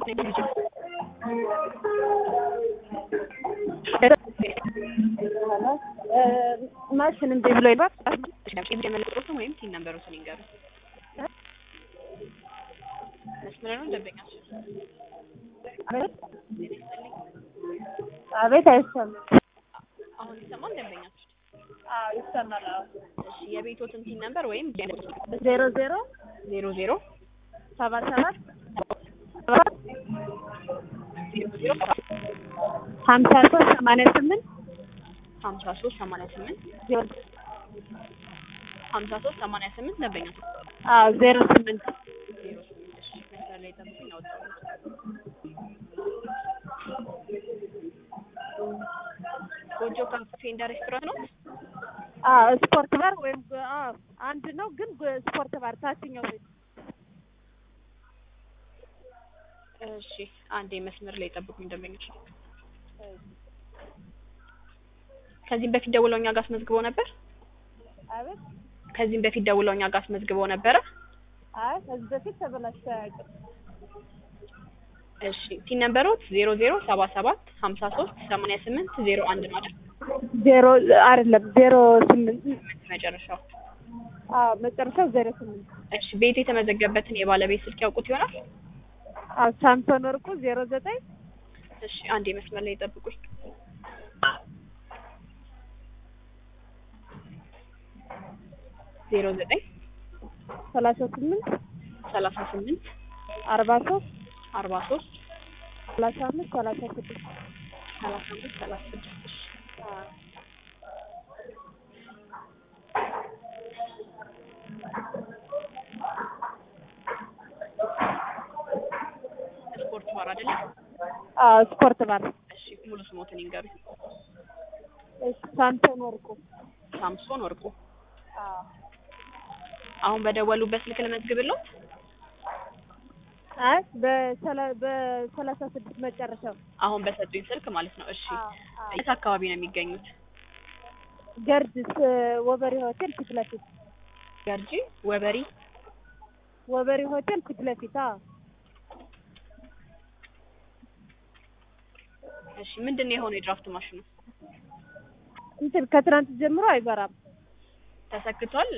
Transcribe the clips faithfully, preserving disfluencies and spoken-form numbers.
ማሽን እንደ ብሎ ይባል እንደመለጥሮት ወይም ቲን ነምበሩን ይንገሩ። መስመር ነው ደንበኛችን። አቤት አይሰማም። አሁን ይሰማል ደንበኛችን? አዎ ይሰማል። እሺ የቤቶትን ቲን ነምበር ወይም ዜሮ ዜሮ ዜሮ ዜሮ ሰባ ሰባት ሀምሳ ሶስት ሰማንያ ስምንት ሀምሳ ሶስት ሰማንያ ስምንት ሀምሳ ሶስት ሰማንያ ስምንት ደንበኛችን። አዎ ዜሮ ስምንት ዜሮ ስምንት እሺ መስመር ላይ ጠብቁኝ አውጣው። ጎጆ ካፌ ኤንድ ሬስቶራንት ነው? አዎ ስፖርት ባር ወይም አዎ አንድ ነው ግን ስፖርት ባር ታችኛው ቤት። እሺ አንዴ መስመር ላይ ጠብቁኝ ደንበኞች። ከዚህም በፊት ደውለው እኛ ጋር አስመዝግበው ነበር? አቤት ከዚህም በፊት ደውለው እኛ ጋር አስመዝግበው ነበረ? አይ ከዚህ በፊት ተበላሽቶ አያውቅም። እሺ ቲን ነምበሮት ዜሮ ዜሮ ሰባ ሰባት ሀምሳ ሶስት ሰማንያ ስምንት ዜሮ አንድ ነው አይደል? ዜሮ አይደለም ዜሮ ስምንት መጨረሻው። አዎ መጨረሻው ዜሮ ስምንት። እሺ ቤት የተመዘገበትን የባለቤት ስልክ ያውቁት ይሆናል? አዎ ሳምሶን ወርቁ ዜሮ ዘጠኝ እሺ አንዴ መስመር ላይ ጠብቁኝ። ዜሮ ዘጠኝ ሰላሳ ስምንት ሰላሳ ስምንት አርባ ሶስት አርባ ሶስት ሰላሳ አምስት ሰላሳ ስድስት ሰላሳ አምስት ሰላሳ ስድስት እሺ ስፖርት ባር አይደል? አዎ ስፖርት ባር። እሺ ሙሉ ስሞትን ይንገሩኝ። እሺ ሳምሶን ወርቁ። ሳምሶን ወርቁ። አዎ አሁን በደወሉበት ስልክ ልመዝግብልዎት? አይ በሰላ በሰላሳ ስድስት መጨረሻው አሁን በሰጡኝ ስልክ ማለት ነው። እሺ የት አካባቢ ነው የሚገኙት? ገርጅስ ወበሪ ሆቴል ፊት ለፊት። ገርጂ ወበሪ ወበሪ ሆቴል ፊት ለፊት። አዎ እሺ ምንድነው የሆነው የድራፍት ማሽኑ? እንትን ከትናንት ጀምሮ አይበራም። ተሰክቷል?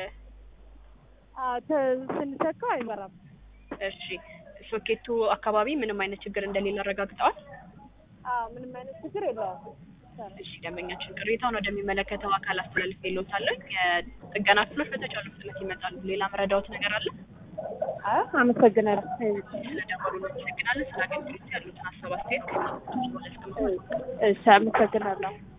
አዎ ስንሰካው አይበራም። እሺ ሶኬቱ አካባቢ ምንም አይነት ችግር እንደሌለ አረጋግጠዋል? አዎ ምንም አይነት ችግር የለውም። እሺ ደንበኛችን ቅሬታውን ወደሚመለከተው አካል አስተላልፌልዎታለሁ። የጥገና ክፍሎች በተቻለ ፍጥነት ይመጣሉ። ሌላ መረዳዎት ነገር አለ? አዎ አመሰግናለሁ። ስለደወሉ አመሰግናለሁ። ስለ አገልግሎት ያሉትን ሀሳብ አስተያየት ከእኛ እሺ አመሰግናለሁ።